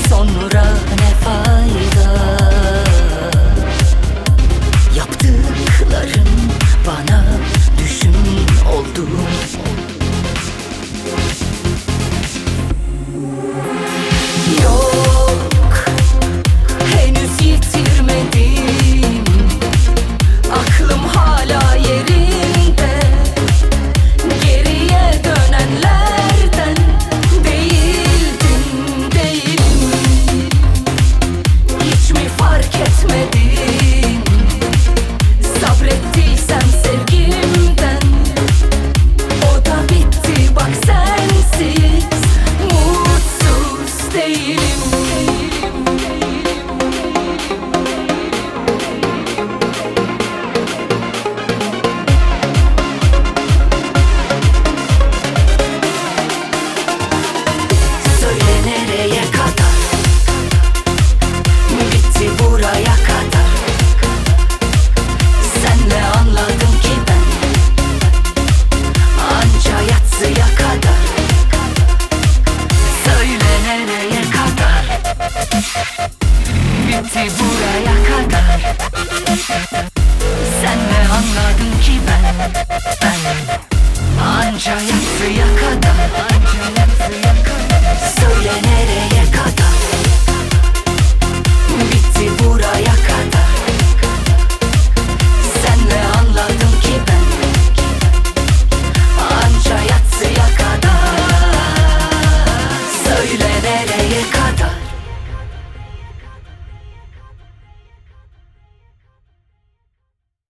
sonra ne fayda? Yaptıkların bana düşün oldu. Yok, henüz yitirmedim. Aklım hala yerinde. Geriye dönenlerden değildim, değilim. Hiç mi fark etmedin? Sabrettiysem sevgimden, o da bitti bak sensiz. Mutsuz değilim. Söyle nereye kadar? Bitti buraya kadar. Senle anladım ki ben, anca yatsıya kadar. Söyle nereye kadar? Bitti buraya kadar. Senle anladım ki ben anca yatsıya kadar.